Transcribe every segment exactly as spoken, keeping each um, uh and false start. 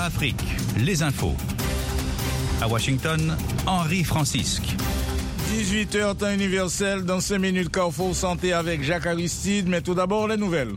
Afrique, les infos. À Washington, Henri Francisque. dix-huit heures temps universel, dans cinq minutes Carrefour Santé avec Jacques Aristide, mais tout d'abord les nouvelles.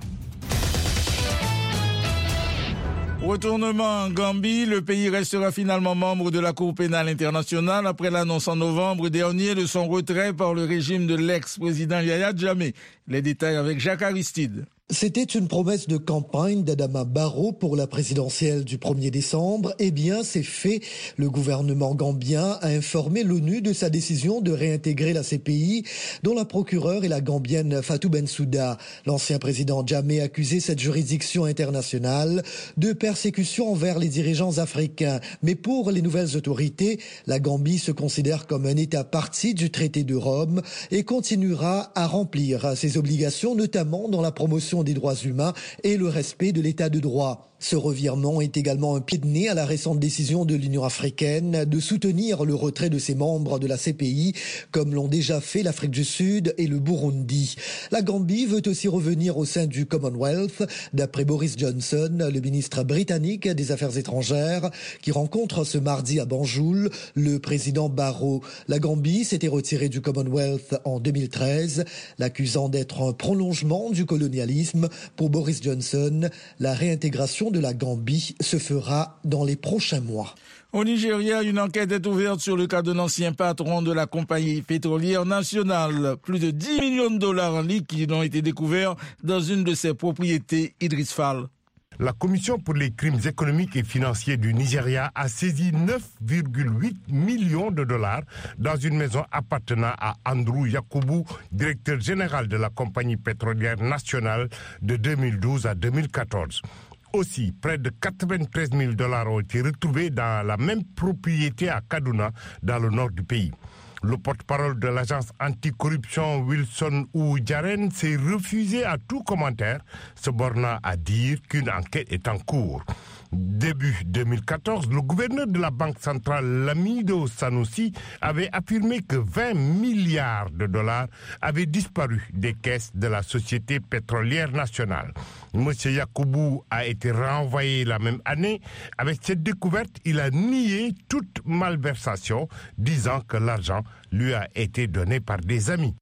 Retournement en Gambie, le pays restera finalement membre de la Cour pénale internationale après l'annonce en novembre dernier de son retrait par le régime de l'ex-président Yahya Jammeh. Les détails avec Jacques Aristide. C'était une promesse de campagne d'Adama Barrow pour la présidentielle du premier décembre. Eh bien, c'est fait. Le gouvernement gambien a informé l'ONU de sa décision de réintégrer la C P I, dont la procureure est la gambienne Fatou Bensouda. L'ancien président Jammeh accusait cette juridiction internationale de persécution envers les dirigeants africains. Mais pour les nouvelles autorités, la Gambie se considère comme un État partie du traité de Rome et continuera à remplir ses obligations, notamment dans la promotion des droits humains et le respect de l'état de droit. Ce revirement est également un pied de nez à la récente décision de l'Union africaine de soutenir le retrait de ses membres de la C P I, comme l'ont déjà fait l'Afrique du Sud et le Burundi. La Gambie veut aussi revenir au sein du Commonwealth, d'après Boris Johnson, le ministre britannique des Affaires étrangères, qui rencontre ce mardi à Banjul le président Barrow. La Gambie s'était retirée du Commonwealth en deux mille treize, l'accusant d'être un prolongement du colonialisme. Pour Boris Johnson, la réintégration de la Gambie se fera dans les prochains mois. Au Nigeria, une enquête est ouverte sur le cas d'un ancien patron de la compagnie pétrolière nationale. Plus de dix millions de dollars en liquide ont été découverts dans une de ses propriétés, Idriss Fall. La Commission pour les crimes économiques et financiers du Nigeria a saisi neuf virgule huit millions de dollars dans une maison appartenant à Andrew Yakubu, directeur général de la compagnie pétrolière nationale de deux mille douze à deux mille quatorze. Aussi, près de quatre-vingt-treize mille dollars ont été retrouvés dans la même propriété à Kaduna, dans le nord du pays. Le porte-parole de l'agence anticorruption Wilson Oujaren s'est refusé à tout commentaire, se bornant à dire qu'une enquête est en cours. Début deux mille quatorze, le gouverneur de la Banque centrale, Lamido Sanusi, avait affirmé que vingt milliards de dollars avaient disparu des caisses de la société pétrolière nationale. Monsieur Yakubu a été renvoyé la même année. Avec cette découverte, il a nié toute malversation, disant que l'argent lui a été donné par des amis.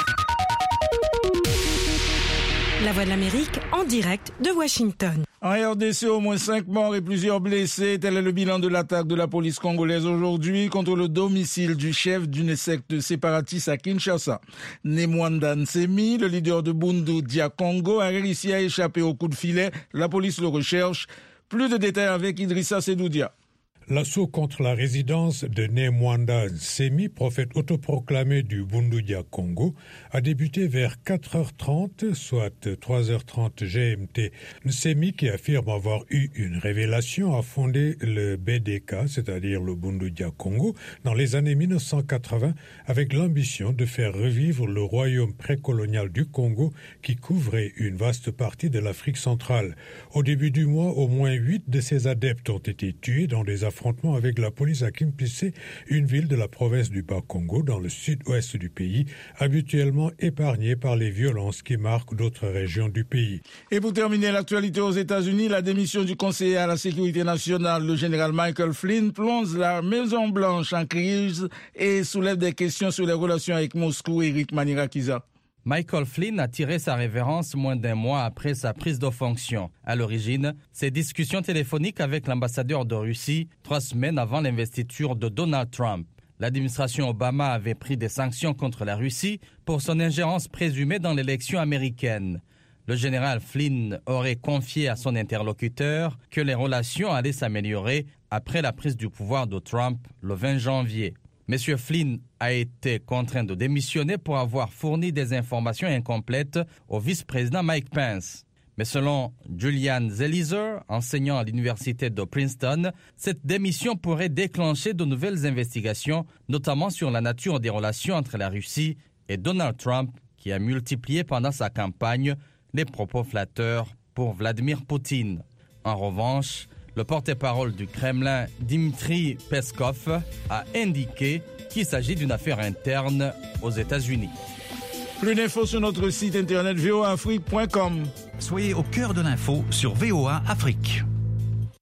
La Voix de l'Amérique en direct de Washington. En R D C, au moins cinq morts et plusieurs blessés. Tel est le bilan de l'attaque de la police congolaise aujourd'hui contre le domicile du chef d'une secte séparatiste à Kinshasa. Nemwanda Nsemi, le leader de Bundu Dia Congo, a réussi à échapper au coup de filet. La police le recherche. Plus de détails avec Idrissa Sedoudia. L'assaut contre la résidence de Nemwanda Nsemi, prophète autoproclamé du Bundu-Dia Congo, a débuté vers quatre heures trente, soit trois heures trente G M T. Nsemi, qui affirme avoir eu une révélation, a fondé le B D K, c'est-à-dire le Bundu-Dia Congo, dans les années mille neuf cent quatre-vingts, avec l'ambition de faire revivre le royaume précolonial du Congo qui couvrait une vaste partie de l'Afrique centrale. Au début du mois, au moins huit de ses adeptes ont été tués dans des affrontements avec la police à Kimpissé, une ville de la province du Bas-Congo dans le sud-ouest du pays, habituellement épargnée par les violences qui marquent d'autres régions du pays. Et pour terminer l'actualité aux États-Unis, la démission du conseiller à la sécurité nationale, le général Michael Flynn, plonge la Maison-Blanche en crise et soulève des questions sur les relations avec Moscou. Eric Manirakiza. Michael Flynn a tiré sa révérence moins d'un mois après sa prise de fonction. À l'origine, ses discussions téléphoniques avec l'ambassadeur de Russie, trois semaines avant l'investiture de Donald Trump. L'administration Obama avait pris des sanctions contre la Russie pour son ingérence présumée dans l'élection américaine. Le général Flynn aurait confié à son interlocuteur que les relations allaient s'améliorer après la prise du pouvoir de Trump le vingt janvier. M. Flynn a été contraint de démissionner pour avoir fourni des informations incomplètes au vice-président Mike Pence. Mais selon Julian Zelizer, enseignant à l'université de Princeton, cette démission pourrait déclencher de nouvelles investigations, notamment sur la nature des relations entre la Russie et Donald Trump, qui a multiplié pendant sa campagne les propos flatteurs pour Vladimir Poutine. En revanche, le porte-parole du Kremlin, Dmitry Peskov, a indiqué qu'il s'agit d'une affaire interne aux États-Unis. Plus d'infos sur notre site internet v o a afrique point com. Soyez au cœur de l'info sur V O A Afrique.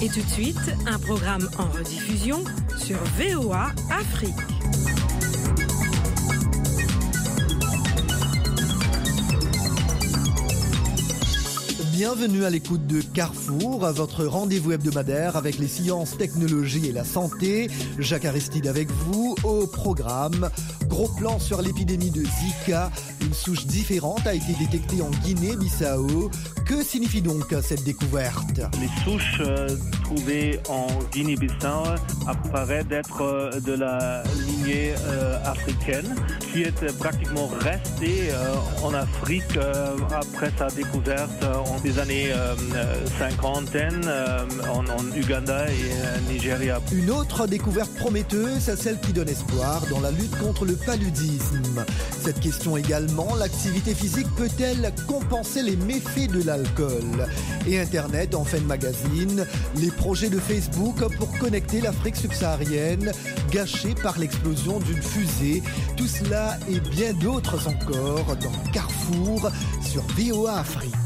Et tout de suite, un programme en rediffusion sur V O A Afrique. Bienvenue à l'écoute de Carrefour, votre rendez-vous hebdomadaire avec les sciences, technologies et la santé. Jacques Aristide avec vous au programme. Gros plan sur l'épidémie de Zika. Une souche différente a été détectée en Guinée-Bissau. Que signifie donc cette découverte? Les souches euh, trouvées en Guinée-Bissau apparaissent d'être euh, de la lignée euh, africaine qui est pratiquement restée euh, en Afrique euh, après sa découverte euh, en des années euh, cinquantaine euh, en, en Ouganda et euh, Nigeria. Une autre découverte prometteuse, celle qui donne espoir dans la lutte contre le paludisme. Cette question également, l'activité physique peut-elle compenser les méfaits de l'alcool? Et Internet en fin de magazine, les projets de Facebook pour connecter l'Afrique subsaharienne, gâchés par l'explosion d'une fusée. Tout cela et bien d'autres encore dans Carrefour sur V O A Afrique.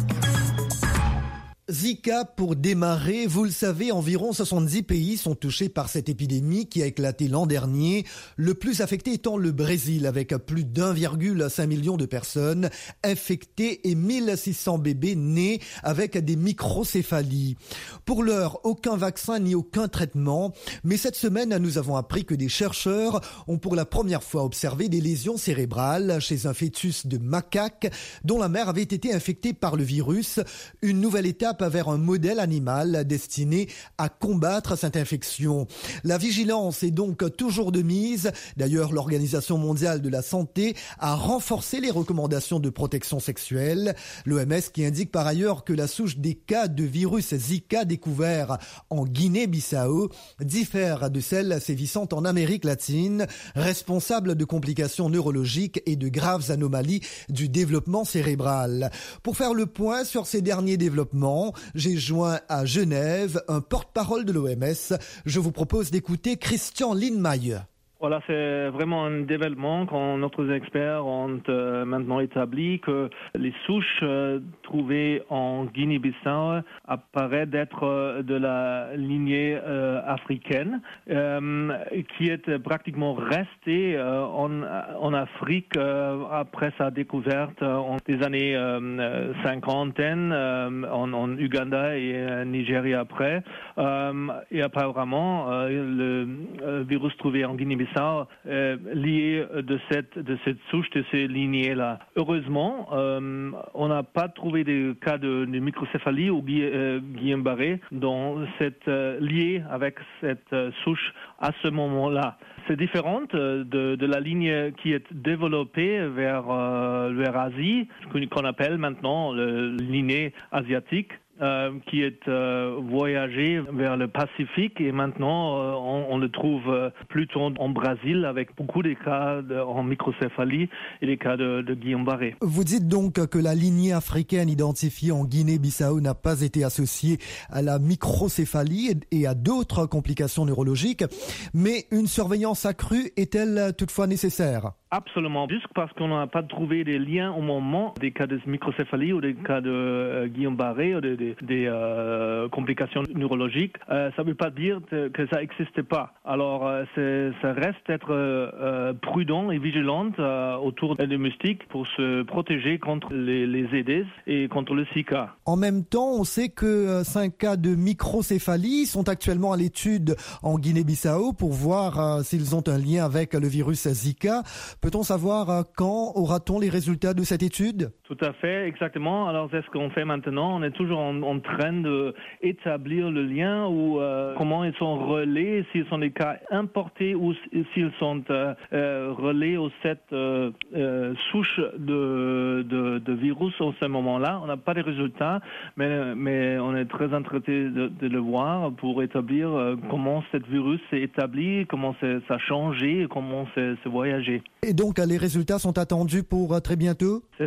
Zika, pour démarrer, vous le savez, environ soixante-dix pays sont touchés par cette épidémie qui a éclaté l'an dernier, le plus affecté étant le Brésil avec plus d'un virgule cinq million de personnes infectées et mille six cents bébés nés avec des microcéphalies. Pour l'heure, aucun vaccin ni aucun traitement, mais cette semaine, nous avons appris que des chercheurs ont pour la première fois observé des lésions cérébrales chez un fœtus de macaque dont la mère avait été infectée par le virus, une nouvelle étape vers un modèle animal destiné à combattre cette infection. La vigilance est donc toujours de mise. D'ailleurs, l'Organisation mondiale de la santé a renforcé les recommandations de protection sexuelle. L'O M S qui indique par ailleurs que la souche des cas de virus Zika découverts en Guinée-Bissau diffère de celle sévissant en Amérique latine, responsable de complications neurologiques et de graves anomalies du développement cérébral. Pour faire le point sur ces derniers développements, j'ai joint à Genève un porte-parole de l'O M S. Je vous propose d'écouter Christian Lindmeier. Voilà, c'est vraiment un développement quand notre experts ont euh, maintenant établi que les souches euh, trouvées en Guinée-Bissau apparaissent d'être euh, de la lignée euh, africaine euh, qui est pratiquement restée euh, en, en Afrique euh, après sa découverte euh, en des années euh, cinquantaine euh, en, en Ouganda et euh, Nigeria après. Euh, et apparemment, euh, le euh, virus trouvé en Guinée-Bissau Euh, lié de cette de cette souche, de ces lignées-là. Heureusement, euh, on n'a pas trouvé de cas de, de microcéphalie ou euh, Guillain-Barré dans cette euh, liée avec cette euh, souche à ce moment-là. C'est différent de, de la ligne qui est développée vers euh, vers Asie, qu'on appelle maintenant la lignée asiatique. Euh, qui est euh, voyagé vers le Pacifique et maintenant euh, on, on le trouve euh, plutôt en Brésil avec beaucoup de cas de, en microcéphalie et des cas de, de Guillain-Barré. Vous dites donc que la lignée africaine identifiée en Guinée-Bissau n'a pas été associée à la microcéphalie et à d'autres complications neurologiques, mais une surveillance accrue est-elle toutefois nécessaire? Absolument, juste parce qu'on n'a pas trouvé des liens au moment des cas de microcéphalie ou des cas de euh, Guillain-Barré ou des de, de, euh, complications neurologiques, euh, ça ne veut pas dire que ça n'existe pas. Alors, euh, c'est, ça reste être euh, prudent et vigilant euh, autour des moustiques pour se protéger contre les, les Aedes et contre le Zika. En même temps, on sait que cinq cas de microcéphalie sont actuellement à l'étude en Guinée-Bissau pour voir euh, s'ils ont un lien avec le virus Zika. Peut-on savoir euh, quand aura-t-on les résultats de cette étude? Tout à fait, exactement. Alors, c'est ce qu'on fait maintenant. On est toujours en, en train d'établir le lien ou euh, comment ils sont relais, s'ils sont des cas importés ou s'ils sont euh, euh, relais aux sept euh, euh, souches de, de, de virus à ce moment-là. On n'a pas de résultats, mais, mais on est très intéressé de, de le voir pour établir euh, comment ce virus s'est établi, comment ça a changé, comment c'est voyagé. Et donc, les résultats sont attendus pour très bientôt? C'est ça. Alors,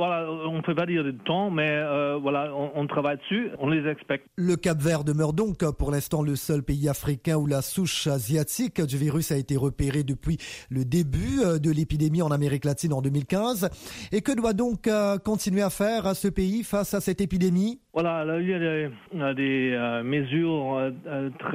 voilà, on ne peut pas dire de temps, mais euh, voilà, on, on travaille dessus, on les expecte. Le Cap-Vert demeure donc pour l'instant le seul pays africain où la souche asiatique du virus a été repérée depuis le début de l'épidémie en Amérique latine en deux mille quinze. Et que doit donc continuer à faire ce pays face à cette épidémie? Voilà, là, il y a des, des euh, mesures euh, très